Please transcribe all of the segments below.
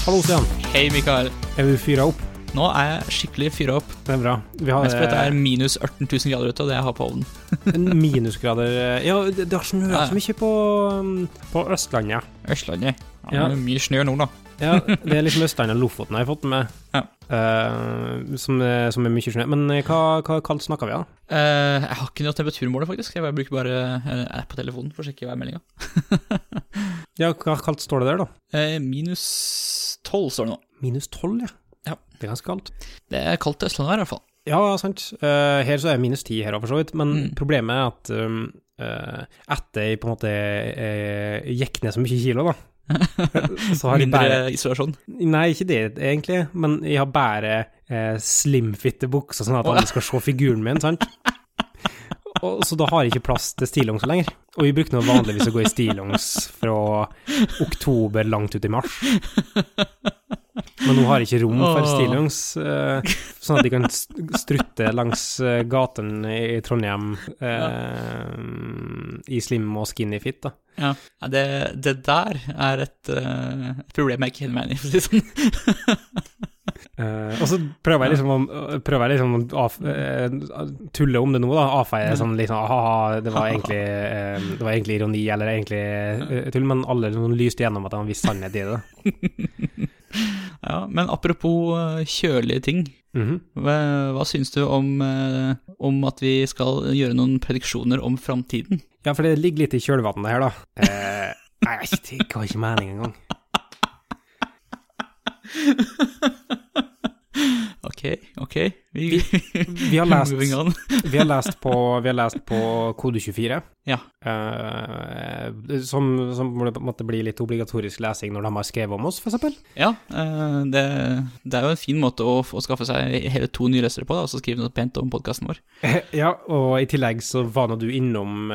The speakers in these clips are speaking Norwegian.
Hallo Stian. Hei Mikael. Du fyret opp? Nå jeg skikkelig fyret opp. Det bra. Mest fordi det minus 18 000 grader ute, og det jeg har på ovnen. Minusgrader. Ja, det har snøet så mye på Østlandet. Østlandet? Ja, det mye snø nå da. Ja, det liksom Østlandet og Lofoten jeg har fått med. Ja. Som mye snø. Men hva kaldt snakker vi da? Jeg har ikke noe temperaturmåler faktisk. Jeg bruker bare en app på telefonen for å sjekke værmeldingen. Ja, hva kaldt står det der da? Minus 12 står det nå. Minus 12, ja. Ja. Det er ganske kaldt. Det er kaldt til Østlandet her i hvert fall. Ja, sant. Her så er minus 10 her for så vidt, men problemet er at etter jeg på en måte gikk ned så mye kilo da, så har mindre isolasjon? Nei, ikke det egentlig, men jeg har bare slimfitte bukser sånn at alle skal se figuren min, sant? Og så da har jeg ikke plass til stillongs lenger. Og vi bruker noe vanligvis å gå i stillongs fra oktober langt ut i mars. Men nå har jeg ikke rom for stillongs, sånn at de kan strutte langs gaten i Trondheim i slim og skinny fit da. Ja, det der er et problem jeg ikke kjenner meg inn i, for å si sånn. Og så prøver jeg liksom å tulle om det nå da, avfeie sånn liksom, det var egentlig ironi eller egentlig tull, men alle lyste gjennom at det var en viss sannhet i det. Ja, men apropos kjølige ting, hva synes du om at vi skal gjøre noen prediksjoner om fremtiden? Ja, for det ligger litt i kjølvannet her da. Nei, det ga ikke mening engang. Ok. Vi har lest på Kode 24. Ja. Som måtte bli litt obligatorisk lesing når de har skrevet om oss, for eksempel. Ja, det er jo en fin måte å skaffe seg hele 2 nye lesere på, da, og så skrive noe pent om podcasten vår. Ja, og i tillegg så var nå du innom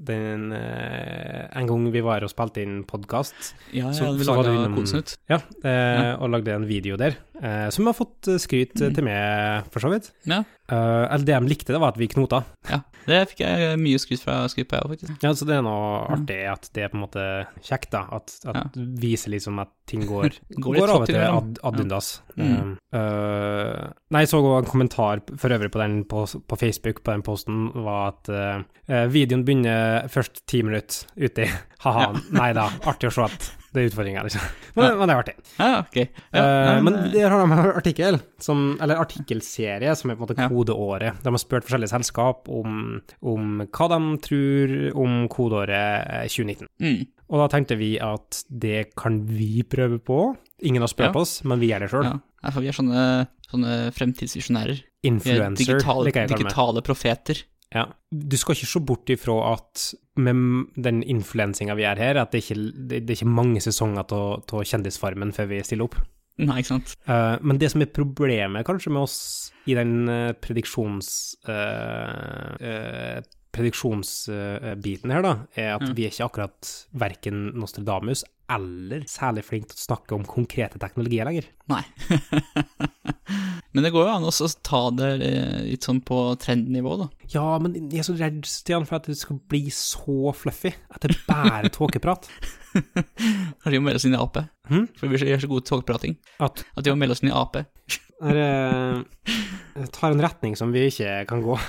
en gang vi var og spilte inn podcast. Ja, vi laget Kodesnutt. Ja, og lagde en video der, som har fått skryt til meg, for så vidt. Ja. Eller det de likte, det var at vi knota. Ja, det fikk jeg mye skryt på jeg, faktisk. Ja, så det er noe artig at det er på en måte kjekt da, at viser liksom at ting går over til ad undas. Nei, jeg så en kommentar for øvrig på Facebook på den posten, var at videoen begynner først 10 minutter ute i, haha, nei da, artig å se at det er utfordringer, liksom. Men det er artig. Ja, ok. Men der har de en artikkel, eller artikkelserie, som er på en måte kodeåret. De har spurt forskjellige selskap om hva de tror om kodeåret 2019. Og da tenkte vi at det kan vi prøve på. Ingen har spurt oss, men vi gjør det selv. Ja, for vi er sånne fremtidsvisjonærer. Influencer, digitale profeter. Ja, du skal ikke se bort ifra at med den influensingen vi er her, at det er ikke mange sesonger til kjendisfarmen før vi stiller opp. Nei, ikke sant. Men det som er problemet kanskje med oss i den prediksjonsbiten her da, er at vi er ikke akkurat hverken Nostradamus eller særlig flink til å snakke om konkrete teknologier lenger. Nei. Men det går jo an å ta det litt sånn på trendnivå da. Ja, men jeg er så redd, Stian, for at det skal bli så fluffy, at det bare tåkeprat. Kanskje vi må melde oss inn i AP? For vi gjør så god tåkeprating. At vi må melde oss inn i AP. Det tar en retning som vi ikke kan gå.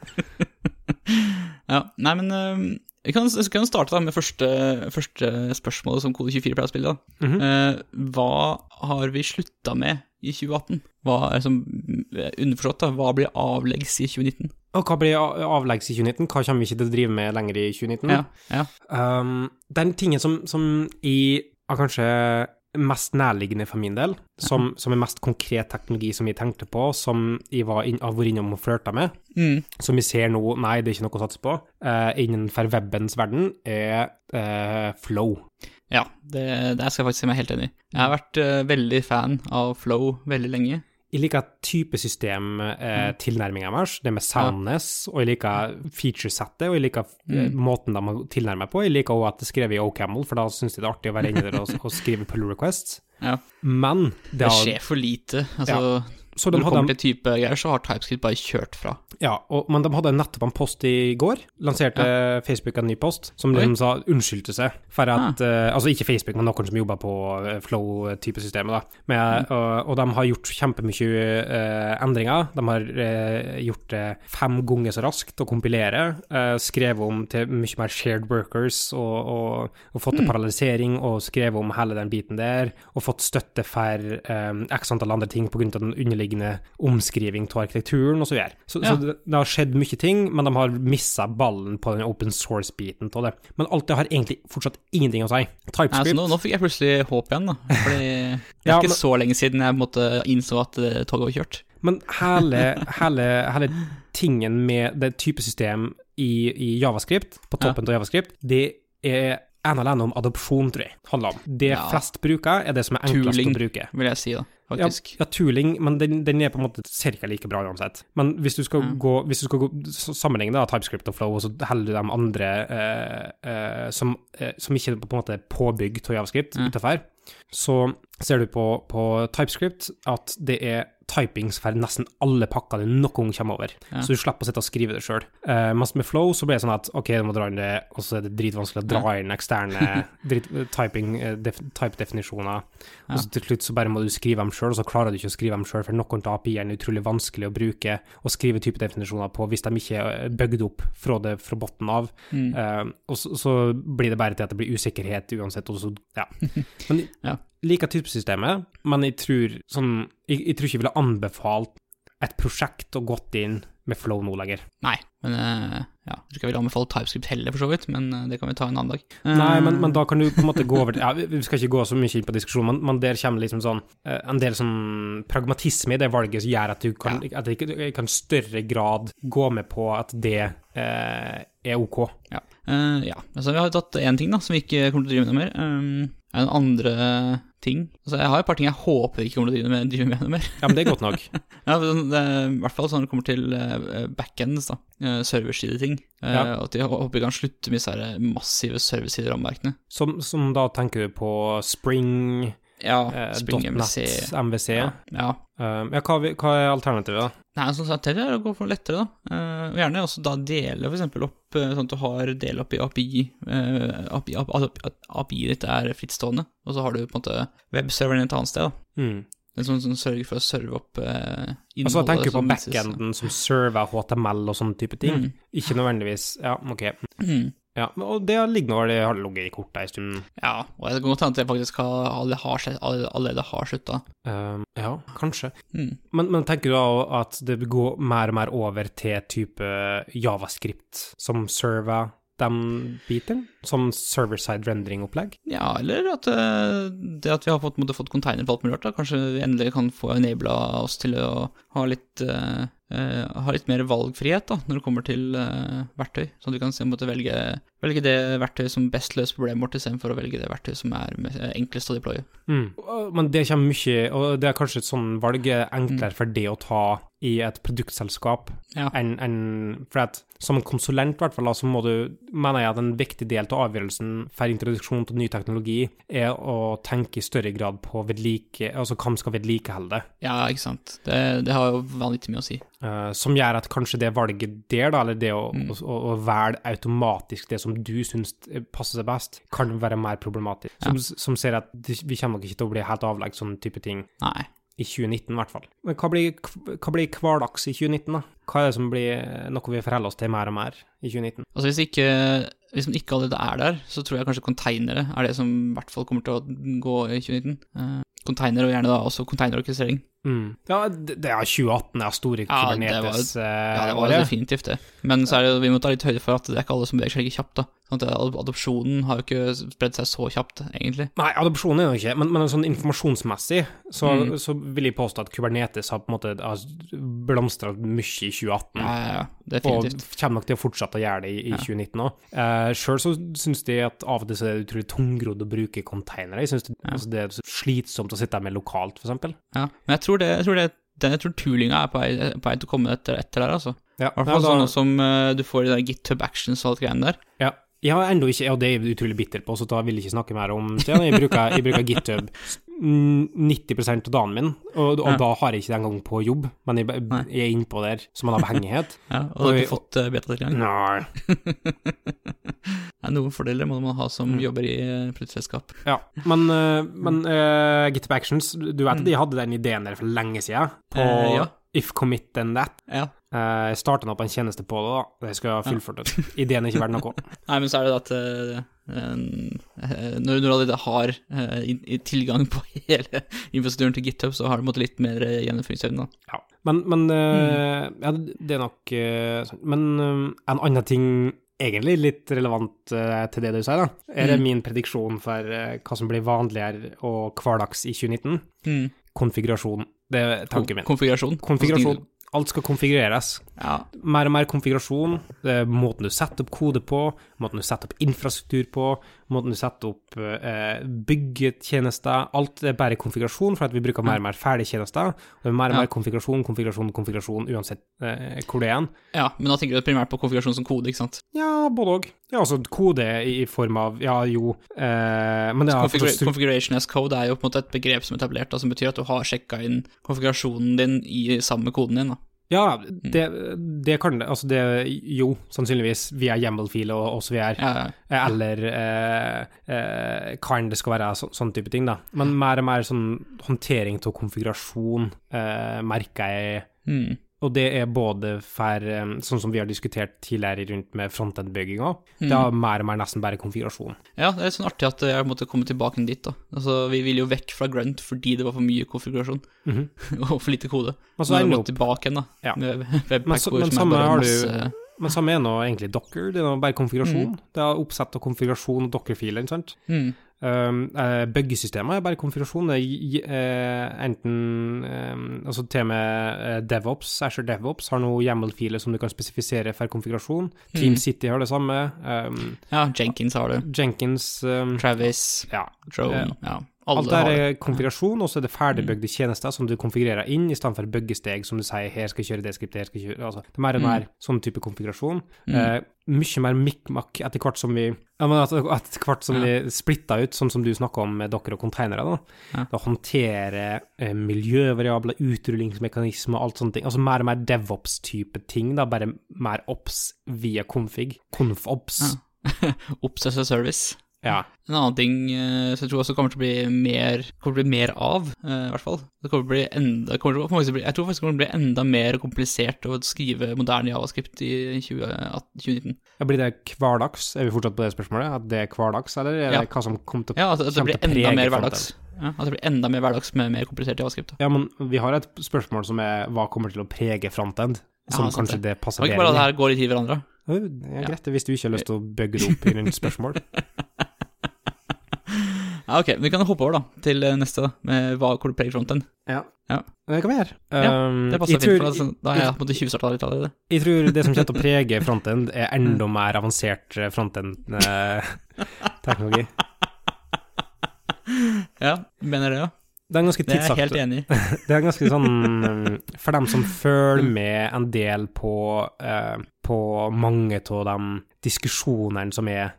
Ja, nei, men jeg kan starte da med første spørsmålet som Kode 24 pleier å spille da. Hva har vi sluttet med i 2018? Hva er som underforstått da? Hva blir avleggs i 2019? Og hva blir avleggs i 2019? Hva kommer vi ikke til å drive med lenger i 2019? Ja. Den tingen som er kanskje mest nærliggende for min del, som er mest konkret teknologi som vi tenkte på, som jeg har vært innom og flørtet med, som vi ser nå, nei, det er ikke noe å satse på, innenfor webbens verden, er Flow. Ja, det skal jeg faktisk si meg helt enig i. Jeg har vært veldig fan av Flow veldig lenge. Jeg liker typesystem tilnærmingen deres, det med soundness, og jeg liker featuresettet, og jeg liker måten de har tilnærmet på. Jeg liker også at det skrev i OCaml, for da synes jeg det er artig å være inne der og skrive pull requests. Ja. Men det skjer for lite, altså Så Når det kommer til type greier, så har TypeScript bare kjørt fra. Ja, men de hadde nettopp en post i går, lanserte Facebook en ny post, som liksom sa unnskyldte seg for at, altså ikke Facebook, men noen som jobber på Flow-typesystemet da, og de har gjort kjempemye endringer, de har gjort det 5 ganger så raskt å kompilere, skrevet om til mye mer shared workers, og fått til paralysering, og skrevet om hele den biten der, og fått støtte for x antall andre ting på grunn av den underliggende omskriving til arkitekturen og så videre. Så det har skjedd mye ting, men de har misset ballen på den open source-biten til det. Men alt det har egentlig fortsatt ingenting å si. TypeScript... Nå fikk jeg plutselig håp igjen da, fordi det ikke så lenge siden jeg måtte innså at toget var kjørt. Men hele tingen med det typesystem i JavaScript, på toppen av JavaScript, det er en eller annen om adopsjon, tror jeg, handler om. Det flest bruker er det som er enklest å bruke. Vil jeg si da, faktisk. Ja, tooling, men den er på en måte cirka like bra uansett. Men hvis du skal gå sammenligne da, TypeScript og Flow, og så heller du de andre som ikke på en måte er påbygg til JavaScript utenfor, så ser du på TypeScript at det er typings for nesten alle pakker du noen gang kommer over. Så du slipper å sitte og skrive det selv. Mens med Flow så blir det sånn at, ok, du må dra inn det, og så er det dritvanskelig å dra inn eksterne type-definisjoner, og så til slutt så bare må du skrive dem selv, og så klarer du ikke å skrive dem selv, for noen til API-en er utrolig vanskelig å bruke og skrive type-definisjoner på hvis de ikke er bygd opp fra botten av. Og så blir det bare til at det blir usikkerhet uansett, og så, Men liker typesystemet, men jeg tror ikke jeg ville anbefalt et prosjekt og gått inn med Flow nå lenger. Nei, men jeg tror ikke jeg vil anbefale TypeScript heller for så vidt, men det kan vi ta en annen dag. Nei, men da kan du på en måte gå over vi skal ikke gå så mye inn på diskusjonen, men der kommer liksom sånn en del sånn pragmatisme i det valget som gjør at du kan, at det kan større grad gå med på at det er ok. Altså vi har tatt en ting da, som vi ikke kommer til å drive med noe mer. En andre ting. Altså, jeg har et par ting jeg håper vi ikke kommer til å drive med noe mer. Ja, men det er godt nok. I hvert fall sånn det kommer til backends da, serverside-ting. At jeg håper vi kan slutte med disse massive serverside-rammeverkene. Som da tenker du på Spring... Spring MVC. MVC. Hva er alternativet da? Nei, sånn sett er å gå for lettere da. Og gjerne også da dele for eksempel opp, sånn at du har del opp i API. API ditt er frittstående, og så har du på en måte webserveren et annet sted da. Det er sånn sørger for å serve opp innholdet. Altså, jeg tenker på backenden som server HTML og sånne type ting. Ikke nødvendigvis, ok. Ja, og det ligger det har ligget i kortet i stunden. Ja, og det kan godt hende at det faktisk allerede har sluttet. Ja, kanskje. Men tenker du da at det går mer og mer over til type JavaScript som server den biten, som server-side rendering-opplegg? Ja, eller at det at vi har fått container på alt mulig, da, kanskje vi endelig kan få enablet oss til å ha litt mer valgfrihet da, når det kommer til verktøy, sånn at vi kan velge det verktøy som best løser problemet vårt, i stedet for å velge det verktøy som er enklest å deploye. Men det kommer mye, og det er kanskje et sånn valg enklere for det å ta i et produktselskap for at som en konsulent i hvert fall, så mener jeg at en viktig del av avgjørelsen for introduksjon til ny teknologi er å tenke i større grad på altså hvem skal vedlikeholde det. Ja, ikke sant. Det har jo vanvittig mye å si. Som gjør at kanskje det valget der da, eller det å velge automatisk det som du synes passer seg best, kan være mer problematisk. Som ser at vi kommer nok ikke til å bli helt avlegg sånne type ting. Nei. I 2019 i hvert fall. Men hva blir hverdags i 2019 da? Hva er det som blir noe vi forholder oss til mer og mer i 2019? Altså hvis man ikke allerede er der, så tror jeg kanskje containere er det som i hvert fall kommer til å gå i 2019. Container og gjerne da også containerorkestrering. Ja, det er 2018, det er store Kubernetes. Det var definitivt det. Men så vi må ta litt høyde for at det er ikke alle som beveger seg like kjapt da. Sånn at adopsjonen har jo ikke spredt seg så kjapt, egentlig. Nei, adopsjonen er jo ikke, men sånn informasjonsmessig, så vil jeg påstå at Kubernetes har på en måte blomstret mye i 2018. Ja, definitivt. Og kommer nok til å fortsette å gjøre det i 2019 også. Selv så synes de at av og til så er det utrolig tungrodd å bruke containere. Jeg synes det er slitsomt å sitte med lokalt, for eksempel. Ja, men jeg tror toolinga er på vei til å komme etter der, altså. I hvert fall sånn som du får i der GitHub Actions og alt greiene der. Ja, jeg har enda ikke, og det er jeg utrolig bitter på, så da vil jeg ikke snakke mer om det. Jeg bruker GitHub 90% av dagen min, og da har jeg ikke det engang på jobb, men jeg er inne på der som en avhengighet. Ja, og du har ikke fått beta-tilgang? Nei. Noen fordeler må man ha som jobber i produktselskap. Ja, men GitHub Actions, du vet at de hadde den ideen der for lenge siden, på if commit then that. Ja. Jeg startet nå på en tjeneste på det da, det skal jeg fullført ut. Ideen er ikke verdt noe. Nei, men så er det da at når du allerede har tilgang på hele infrastrukturen til GitHub, så har du måttet litt mer gjennomføringsevne da. Ja, men ja, det er nok, men en annen ting egentlig litt relevant til det du sier da, er det min prediksjon for hva som blir vanligere og hverdags i 2019? Konfigurasjon, det er tanken min. Konfigurasjon. Alt skal konfigureres. Ja. Mer og mer konfigurasjon, måten du setter opp kode på, måten du setter opp infrastruktur på, måten du setter opp byggetjenester, alt er bare konfigurasjon, for at vi bruker mer og mer ferdige tjenester, og det er mer og mer konfigurasjon, uansett hvor det er. Ja, men da tenker du primært på konfigurasjon som kode, ikke sant? Ja, både og. Ja, altså kode i form av, men det Configuration as code er jo på en måte et begrep som er etablert, som betyr at du har sjekket inn konfigurasjonen din i samme koden din da. Ja, det kan det, altså det jo, sannsynligvis via YAML-fil og så videre, eller kan det skal være sånn type ting da, men mer og mer sånn håndtering til konfigurasjon merker jeg, og det er både for, sånn som vi har diskutert tidligere rundt med frontend-bygginga, det er mer og mer nesten bare konfigurasjon. Ja, det er sånn artig at jeg måtte komme tilbake dit da. Altså, vi ville jo vekk fra Grunt fordi det var for mye konfigurasjon, og for lite kode. Men så er det jo tilbake igjen da, med men Webpack, samme har du, men samme er nå egentlig Docker, det er bare konfigurasjon, det er oppsett og konfigurasjon og Docker-filer, ikke sant? Byggesystemet er bare konfigurasjon, enten altså til med DevOps, Azure DevOps har noen YAML-filer som du kan spesifisere for konfigurasjon. TeamCity har det samme. Ja, Jenkins har det. Jenkins, Travis, Drone, alt er konfigurasjon, og så er det ferdigbygde tjenester som du konfigurerer inn, i stedet for byggesteg, som du sier, her skal jeg kjøre det skriptet, her skal jeg kjøre, altså, det er mer og mer sånn type konfigurasjon. Mye mer mikmak etter hvert som vi vi splittet ut, sånn som du snakket om med Docker og containere da håndtere miljøvariabler, utrullingsmekanismer og alt sånne ting, altså mer og mer DevOps-type ting da, bare mer ops via conf-ops. Ops as a service. Ja. En annen ting som jeg tror også kommer til å bli mer av, i hvert fall. Det kommer til å bli jeg tror faktisk det kommer til å bli enda mer komplisert å skrive moderne JavaScript i 2019. Ja, blir det hverdags? Er vi fortsatt på det spørsmålet? At det er hverdags, eller er det hva som kommer til å at det blir enda mer hverdags. Ja, at det blir enda mer hverdags med mer komplisert JavaScript. Ja, men vi har et spørsmål som er hva kommer til å prege frontend, som kanskje det passer bedre. Ikke bare at det her går litt i hverandre. Det er greit hvis du ikke har lyst til å bygge det opp i rundt spørsmål. Ja, ok, vi kan hoppe over da, til neste da, med hva kommer til å prege frontend. Ja, det kan vi gjøre. Det passer fint, for da har jeg måttet 20-startet litt allerede. Jeg tror det som kommer til å prege frontend er enda mer avansert frontend-teknologi. Ja, mener det, ja. Det er ganske tidsaktig. Det er jeg helt enig i. Det er ganske sånn, for dem som følger med en del på mange av de diskusjonene som er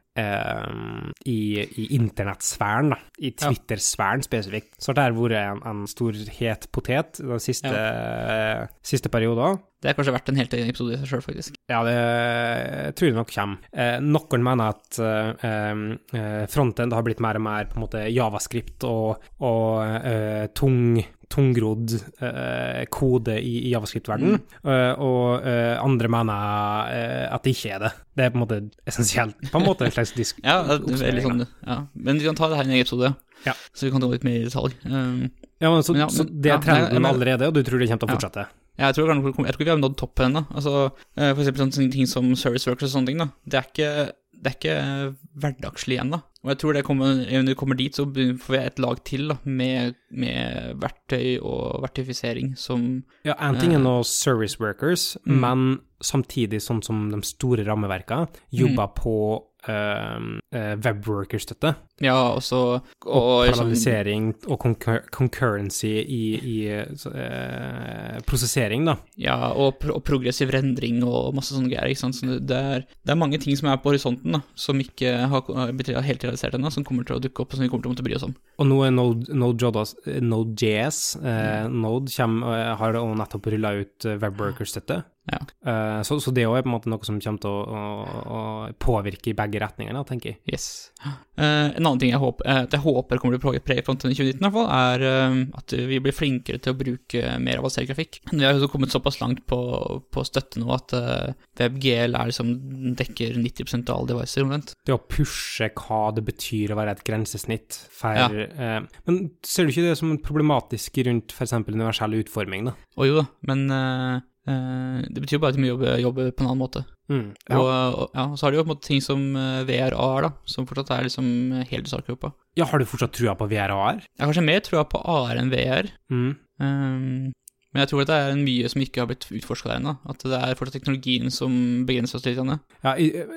i internettsfæren da, i Twitter-sfæren spesifikt, så det har vært en stor het potet den siste perioden. Det er kanskje vært en helt egen episode i seg selv, faktisk. Ja, det tror jeg nok kommer. Noen mener at frontend har blitt mer og mer på en måte JavaScript og tungrodd kode i JavaScript-verden, og andre mener at det ikke er det. Det er på en måte essensielt, på en måte en slags disk. Ja, det er veldig sånn, men vi kan ta det her i en egen episode, så vi kan ta litt mer i detalj. Ja, men så det er trenden allerede, og du tror det kommer til å fortsette? Ja, jeg tror vi har nådd toppen da. Altså, for eksempel sånne ting som service workers og sånne ting da. Det er ikke hverdagslig igjen da. Og jeg tror når vi kommer dit, så får vi et lag til da, med verktøy og vertifisering som... Ja, en ting er noe service workers, men samtidig sånn som de store rammeverkene jobber på webworker-støtte. Ja, også Og paralysering og concurrency i prosessering, da. Ja, og progressiv rendring og masse sånne greier, ikke sant? Så det er mange ting som på horisonten, da, som ikke har blitt helt realisert ennå, som kommer til å dukke opp, og som vi kommer til å måtte bry oss om. Og nå er Node.js, Node har jo nettopp rullet ut webworker-støtte. Ja. Så det også på en måte noe som kommer til å påvirke i begge retninger, da, tenker jeg. Yes. En annen ting jeg håper kommer til å prege fronten i 2019 i hvert fall, er at vi blir flinkere til å bruke mer avansert grafikk. Vi har jo kommet såpass langt på støtte nå at WebGL dekker 90% av alle devices omvendt. Det å pushe hva det betyr å være et grensesnitt men ser du ikke det som problematisk rundt for eksempel universell utforming, da? Jo da, men det betyr bare at vi må jobbe på en annen måte. Ja. Og så har det jo på en måte ting som VR/AR, da, som fortsatt er liksom helt i startgruppa. Ja, har du fortsatt trua på VR og AR? Jeg har kanskje mer trua på AR enn VR. Men jeg tror at det er mye som ikke har blitt utforsket der ennå, at det er fortsatt teknologien som begrenser oss litt. Ja,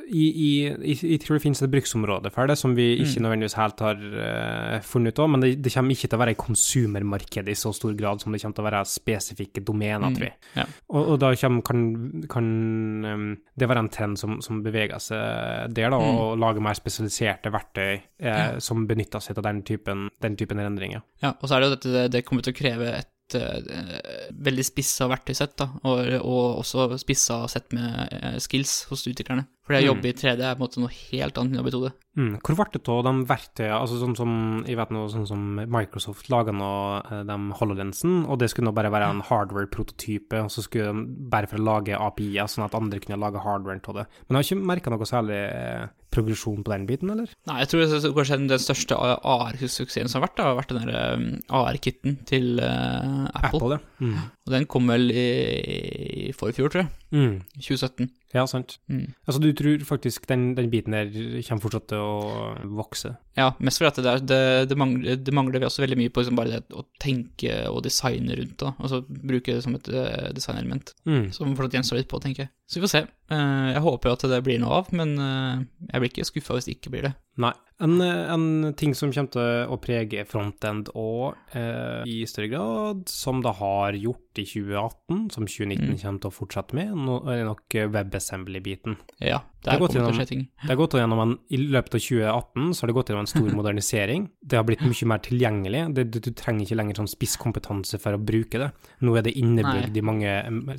jeg tror det finnes et bruksområde for det, som vi ikke nødvendigvis helt har funnet ut av, men det kommer ikke til å være i konsumermarkedet i så stor grad som det kommer til å være spesifikke domener, tror jeg. Ja. Og da kan det være en trend som beveger seg der, da, og lage mer spesialiserte verktøy som benytter seg av den typen endringer. Ja, og så er det jo dette, det kommer til å kreve et veldig spissa verktøysett, da, og også spissa sett med skills hos utviklerne. For det å jobbe i 3D er på en måte noe helt annet enn å betode. Hvor ble det av de verktøyene, altså sånn som Microsoft laget nå, de HoloLensen, og det skulle nå bare være en hardware-prototype, og så skulle de bare for å lage API-er, sånn at andre kunne lage hardwaren til det. Men jeg har ikke merket noe særlig progresjon på den biten, eller? Nei, jeg tror kanskje den største AR-suksessen som har vært den der AR-kitten til Apple. Ja. Og den kom vel i forfjor, tror jeg. 2017. Ja, sant. Altså, du tror faktisk den biten der kommer fortsatt til å vokse? Ja, mest fordi at det mangler vi også veldig mye på liksom bare det å tenke og designe rundt det, altså bruke det som et designelement, som fortsatt gjenstår litt på, tenker jeg. Så vi får se. Jeg håper jo at det blir noe av, men jeg blir ikke skuffet hvis det ikke blir det. Nei. En ting som kommer til å prege frontend og i større grad, som det har gjort i 2018, som 2019 kommer til å fortsette med, er nok WebAssembly-biten. Ja, det kommer til å skje ting. Det har gått gjennom I løpet av 2018 så har det gått gjennom en stor modernisering. Det har blitt mye mer tilgjengelig. Du trenger ikke lenger sånn spisskompetanse for å bruke det. Nå er det innebygd i mange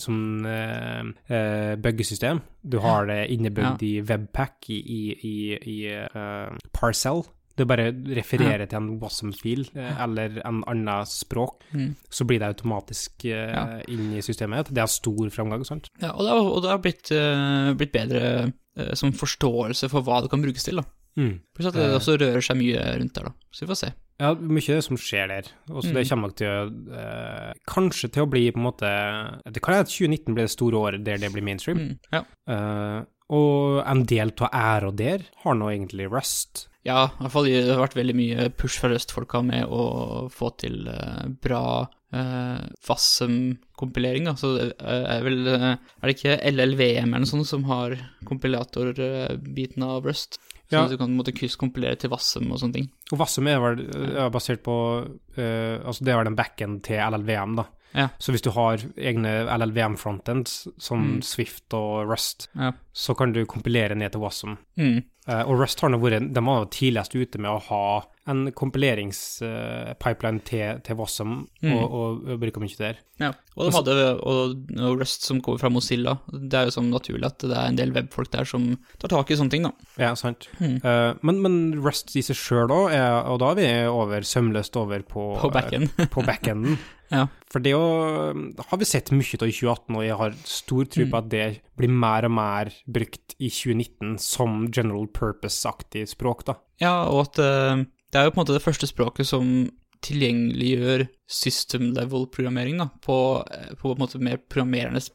buggesystem. Du har det innebygd i Webpack, i Parcel. Det bare refererer til en WASM-fil eller en annen språk, så blir det automatisk inn i systemet. Det er stor fremgang, sant? Ja, og det har blitt bedre som forståelse for hva det kan brukes til, da. Pluss at det også rører seg mye rundt der, da. Så vi får se. Ja, mye som skjer der. Og så det kommer nok til å kanskje til å bli på en måte, det kan være at 2019 blir det store året der det blir mainstream. Og en del av æra der har nå egentlig Rust. Ja, i hvert fall det har vært veldig mye push fra Rust-folka med å få til bra WASM-kompilering, da. Så er det ikke LLVM eller noe sånt som har kompilatorbiten av Rust? Så du kan måtte kompilere til WASM og sånne ting. Og WASM er vel basert på, altså det er vel den backend til LLVM, da. Ja. Så hvis du har egne LLVM-frontends, som Swift og Rust, så kan du kompilere ned til WASM. Og Rust har nå vært, de var tidligst ute med å ha en kompileringspipeline til WASM, og bruker mye der. Ja, og de hadde Rust som kommer fra Mozilla. Det er jo sånn naturlig at det er en del webfolk der som tar tak i sånne ting, da. Ja, sant. Men Rust i seg selv også, og da er vi sømløst over på backenden. Ja. For det har vi sett mye av i 2018, og jeg har stor tro på at det blir mer og mer brukt i 2019 som general purpose-aktig språk, da. Ja, og at det er jo på en måte det første språket som tilgjengeliggjør system-level-programmering, da, på en måte mer programmerernes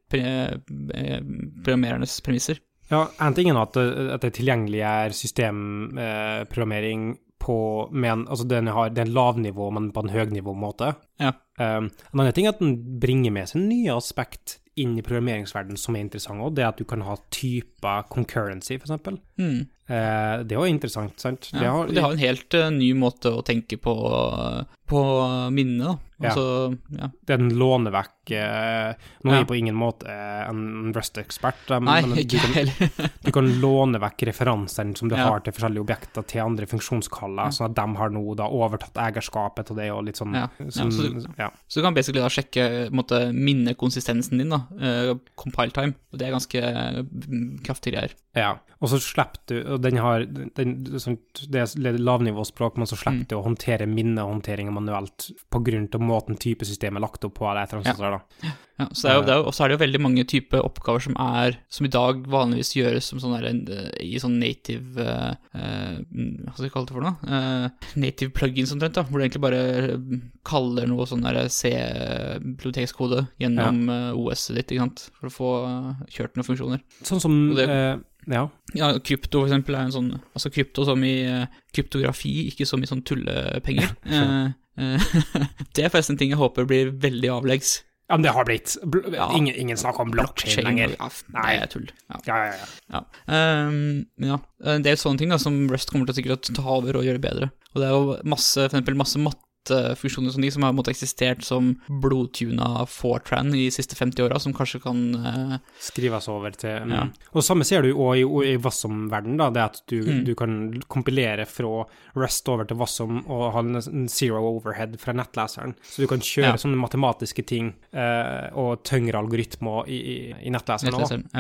premisser. Ja, en ting er at det tilgjengeliggjør systemprogrammering altså det er en lavnivå, men på en høgnivå måte. Ja. En annen ting er at den bringer med seg nye aspekt inn i programmeringsverdenen som er interessant også. Det er at du kan ha typer concurrency, for eksempel. Det er jo interessant, sant? Ja, og de har en helt ny måte å tenke på minnet, da. Altså, ja. Den låner vekk nå er jeg på ingen måte en Rust-ekspert, men du kan låne vekk referansene som du har til forskjellige objekter til andre funksjonskaller, sånn at de har nå da overtatt eierskapet, og det er jo litt sånn... Så du kan basically da sjekke minnekonsistensen din, da, compile time, og det er ganske kraftige greier. Ja, og så slipper du, og det er lavnivåspråk, men så slipper du å håndtere minnehåndtering manuelt på grunn til måten typesystemet er lagt opp på, eller et eller annet sånt da. Ja, så så er det jo veldig mange typer oppgaver som i dag vanligvis gjøres som sånn i sånn native, hva skal jeg kalle det for noe? Native plugins omtrent da, hvor du egentlig bare kaller noe sånn der C-bibliotekskode gjennom OS-et ditt, ikke sant? For å få kjørt noen funksjoner. Sånn som... Ja, krypto for eksempel en sånn, altså krypto som i kryptografi, ikke som i sånn tullepenger. Det er forresten en ting jeg håper blir veldig avleggs. Ja, men det har blitt. Ingen snakker om blockchain lenger. Nei, det er tull. Ja. Det er sånne ting da, som Rust kommer til å sikkert ta over og gjøre bedre. Og det er jo masse mattefunksjoner som som har eksistert som blodtuna Fortran i de siste 50 årene, som kanskje kan skrives over til... Og det samme ser du også i Wasm-verden da, det at du kan kompilere fra Rust over til Wasm og ha en zero overhead fra nettleseren, så du kan kjøre sånne matematiske ting og tyngre algoritmer i nettleseren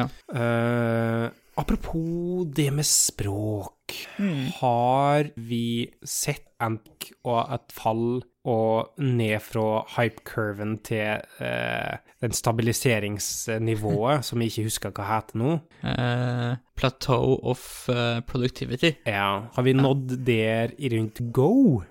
også. Apropos det med språk, har vi sett og et fall og ned fra hype-curven til den stabiliseringsnivået, som jeg ikke husker hva heter nå? Plateau of productivity. Ja, har vi nådd der i rundt Go?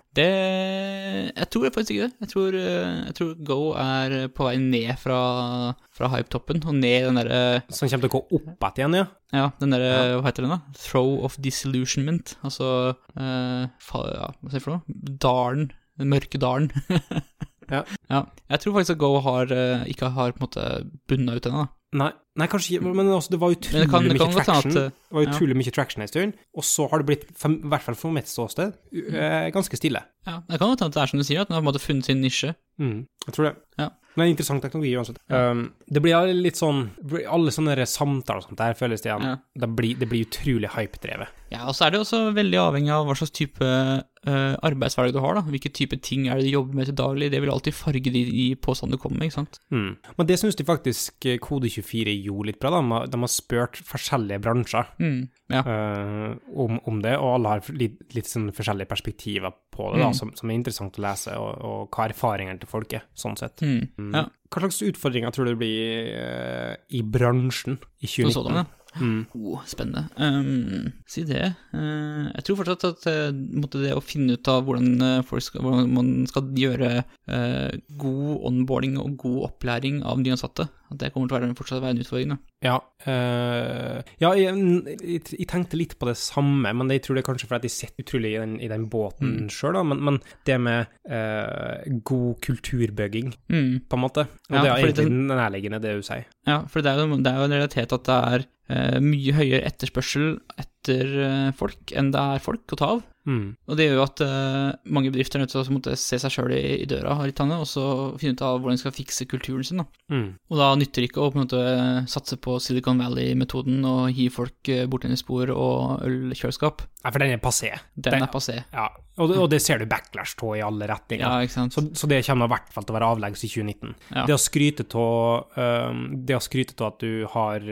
Jeg tror faktisk ikke det. Jeg tror Go er på vei ned fra hype-toppen, og ned den der... Så den kommer til å gå opp igjen, ja? Ja, den der, hva heter den da? Throw of disillusionment, altså, hva sier jeg for noe? Den mørke dalen. Ja, jeg tror faktisk at Go ikke har på en måte bunnet ut denne da. Nei, kanskje ikke, men altså, det var utrolig mye traction. Det var utrolig mye traction i stunden, og så har det blitt, i hvert fall for mitt ståsted, ganske stille. Ja, det kan jo ta at det er som du sier, at den har på en måte funnet sin nisje. Jeg tror det. Ja. Men interessant teknologi uansett. Det blir litt sånn, alle sånne samtaler og sånt der føles det igjen. Det blir utrolig hype-drevet. Ja, og så er det også veldig avhengig av hva slags type arbeidshverdag du har da. Hvilke type ting er det du jobber med til daglig? Det vil alltid farge de påstandene du kommer med, ikke sant? Men det synes de faktisk Kode24 gjorde litt bra da. De har spurt forskjellige bransjer om det, og alle har litt sånn forskjellige perspektiver på det da, som er interessant å lese, og hva erfaringene til folk er, sånn sett. Hva slags utfordringer tror du det blir i bransjen i 2019? Spennende. Si det. Jeg tror fortsatt at det å finne ut av hvordan man skal gjøre god onboarding og god opplæring av nyansatte, at det kommer til å fortsatt være en utfordring. Ja, jeg tenkte litt på det samme, men jeg tror det er kanskje fordi jeg sitter utrolig i den båten selv da, men det med god kulturbygging, på en måte, og det er egentlig nærliggende det du sier. Ja, for det er jo en realitet at det er mye høyere etterspørsel etter folk enn det er folk å ta av. Og det gjør jo at mange bedrifter er nødt til å måtte se seg selv i døra og så finne ut av hvordan de skal fikse kulturen sin da. Og da nytter det ikke å på en måte satse på Silicon Valley-metoden og gi folk bortendingsbord og ølkjøleskap. Nei, for den er passé. Den er passé. Ja, og det ser du backlash til i alle retninger. Ja, ikke sant? Så det kommer i hvert fall til å være avleggs i 2019. Ja. Det å skryte til at du har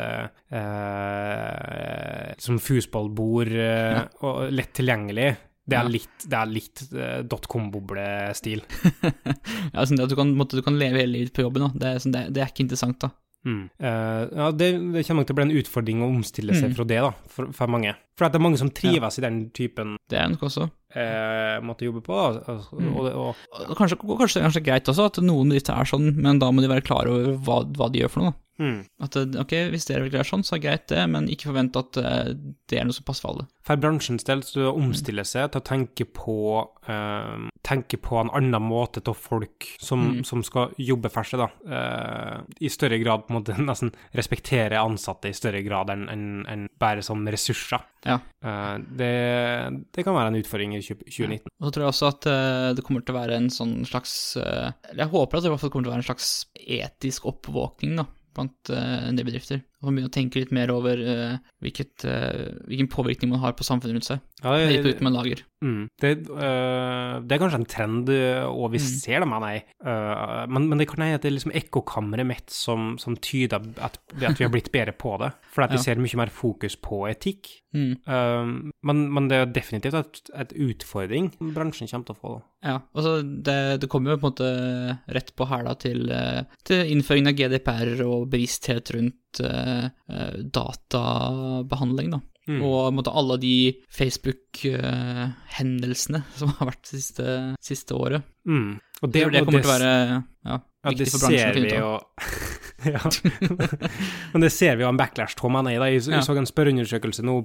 som fusballbord og lett tilgjengelig, det er litt dotcom-boble-stil. Ja, sånn at du kan leve hele livet på jobben da. Det er ikke interessant da. Det kommer nok til å bli en utfordring å omstille seg fra det da, for mange. For det er mange som trives i den typen det nok også. Måtte jobbe på, Og kanskje det er ganske greit også, at noen bedrifter sånn, men da må de være klar over hva de gjør for noe, da. At, ok, hvis dere vil gjøre sånn, så er det greit det, men ikke forvent at det er noe som passer for alle. For bransjens del, så omstiller seg til å tenke på en annen måte til folk som skal jobbe ferdig, da. I større grad, på en måte, nesten respektere ansatte i større grad enn bare som ressurser. Ja. Det kan være en utfordring i 2019. Og så tror jeg også at det kommer til å være en sånn slags, jeg håper at det i hvert fall kommer til å være en slags etisk oppvåkning, da, blant en del bedrifter, og begynne å tenke litt mer over hvilken påvirkning man har på samfunnet rundt seg. Ja, det man lager. Det er kanskje en trend, og vi ser det, men det kan hende at det er liksom ekkokammeret mitt som tyder at vi har blitt bedre på det, for at vi ser mye mer fokus på etikk. Men det er definitivt et utfordring bransjen kommer til å få. Ja, altså det kommer jo på en måte rett på her da til innføringen av GDPR og bevissthet rundt databehandling da. Og måtte alle de Facebook-hendelsene som har vært det siste året. Og det kommer til å være viktig for bransjen å finne ut av. Ja, men det ser vi jo en backlash til, mener jeg. Jeg så en spørreundersøkelse nå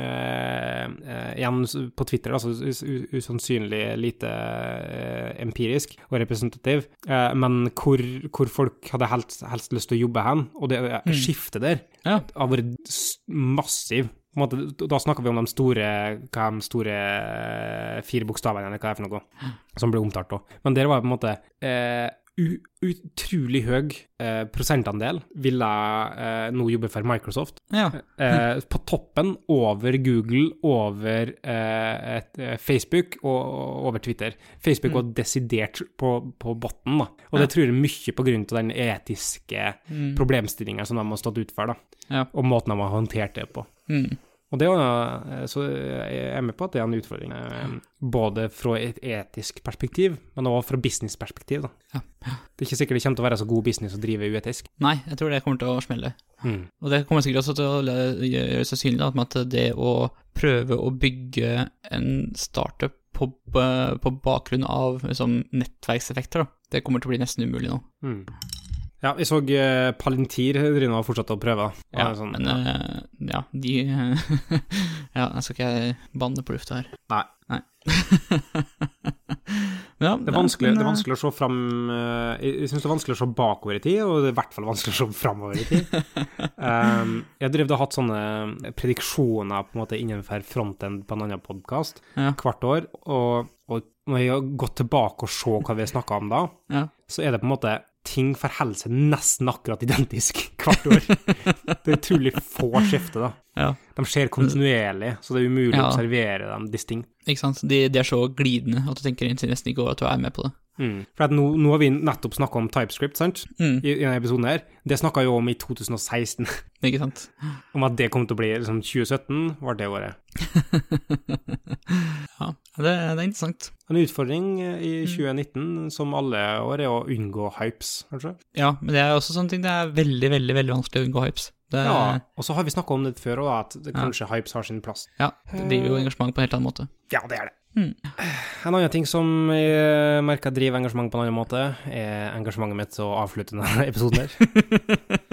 igjen på Twitter, altså usannsynlig lite empirisk og representativ, men hvor folk hadde helst lyst til å jobbe hen, og det skiftet der har vært massiv. Da snakker vi om de store 4 bokstavene, eller hva for noe, som ble omtalt da. Men det var på en måte utrolig høy prosentandel ville nå jobbe for Microsoft. På toppen, over Google, over Facebook og over Twitter. Facebook var desidert på botten, da. Og det tror jeg mye på grunn av den etiske problemstillingen som de har stått ut for, da. Og måten de har håndtert det på. Og det så jeg er med på at det er en utfordring, både fra et etisk perspektiv, men også fra business-perspektiv, da. Det er ikke sikkert det kommer til å være så god business å drive uetisk. Nei, jeg tror det kommer til å smelle. Og det kommer sikkert også til å gjøre seg synlig, da, at det å prøve å bygge en startup på bakgrunn av liksom, nettverkseffekter, da, det kommer til å bli nesten umulig nå. Ja, jeg så Palantir driver nå fortsatt å prøve. Ja, sånn, men de jeg skal ikke banne på lufta her. Nei. Det er vanskelig å se frem. Jeg synes det er vanskelig å se bakover i tid, og det er i hvert fall vanskelig å se fremover i tid. Jeg drev og hatt sånne prediksjoner på en måte innenfor frontend på en annen podcast hvert år, og når jeg har gått tilbake og se hva vi har snakket om da, så er det på en måte ting forholder seg nesten akkurat identisk hvert år. Det er utrolig få skifter da. De skjer kontinuerlig, så det er umulig å observere dem distinkt. Ikke sant? De er så glidende at du tenker nesten ikke over at du er med på det. For at nå har vi nettopp snakket om TypeScript, sant? I denne episoden her. Det snakket jeg jo om i 2016. Ikke sant? Om at det kom til å bli liksom 2017, var det året. Det er interessant. En utfordring i 2019, som alle år, er å unngå hypes, kanskje? Ja, men det er også sånne ting, det er veldig, veldig, veldig vanskelig å unngå hypes. Og så har vi snakket om det før også, at kanskje hypes har sin plass. Ja, det driver jo engasjement på en helt annen måte. Ja, det er det. En annen ting som jeg merker driver engasjement på en annen måte, er engasjementet mitt å avslutte denne episoden her.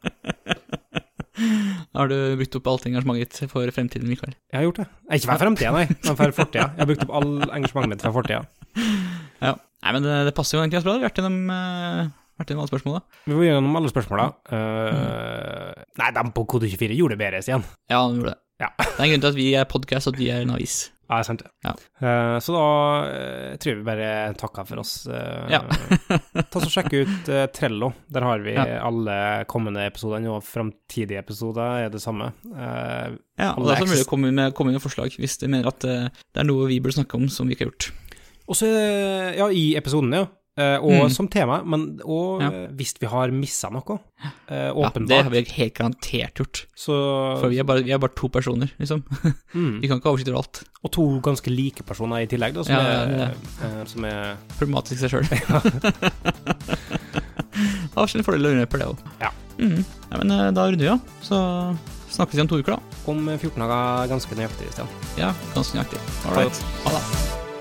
Har du brukt opp alt engasjementet for fremtiden, Mikael? Jeg har gjort det. Ikke for fremtiden, nei, men for fortida. Jeg har brukt opp all engasjementet mitt for fortida. Ja, nei, men det passer jo egentlig bra. Vi har vært gjennom alle spørsmålene. Vi var gjennom alle spørsmålene. Nei, de på Kode 24 gjorde det bedre, Stian. Ja, de gjorde det. Det er en grunn til at vi er podcast, og at vi er en avis. Ja, det er sant det. Så da tror jeg vi bare takker for oss. Ta så sjekk ut Trello. Der har vi alle kommende episoder, og fremtidige episoder er det samme. Og det er så mulig å komme med forslag, hvis du mener at det er noe vi burde snakke om som vi ikke har gjort. Og så, i episoden, og som tema, men hvis vi har misset noe, åpenbart. Det har vi helt garantert gjort. For vi er bare 2 personer, liksom. Vi kan ikke oversitte alt. Og 2 ganske like personer i tillegg, da, som er problematisk seg selv. Det var ikke en fordel å underpe det også. Ja, men da runder vi, så snakkes igjen 2 uker da. Om 14 dager ganske nøyaktig, Stian. Ja, ganske nøyaktig. Alright, ha det.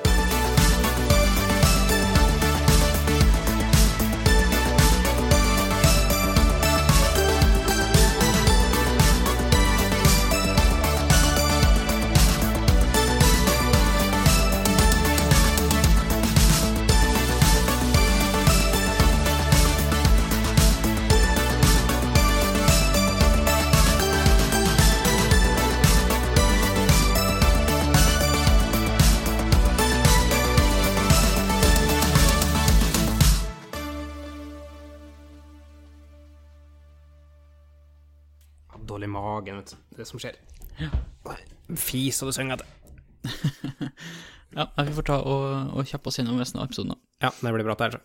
Dårlig i magen, vet du. Det som skjer. Ja. Fis, og du synger det. Ja, vi får ta og kjappe oss gjennom resten av episoden da. Ja, det blir bra det her, så.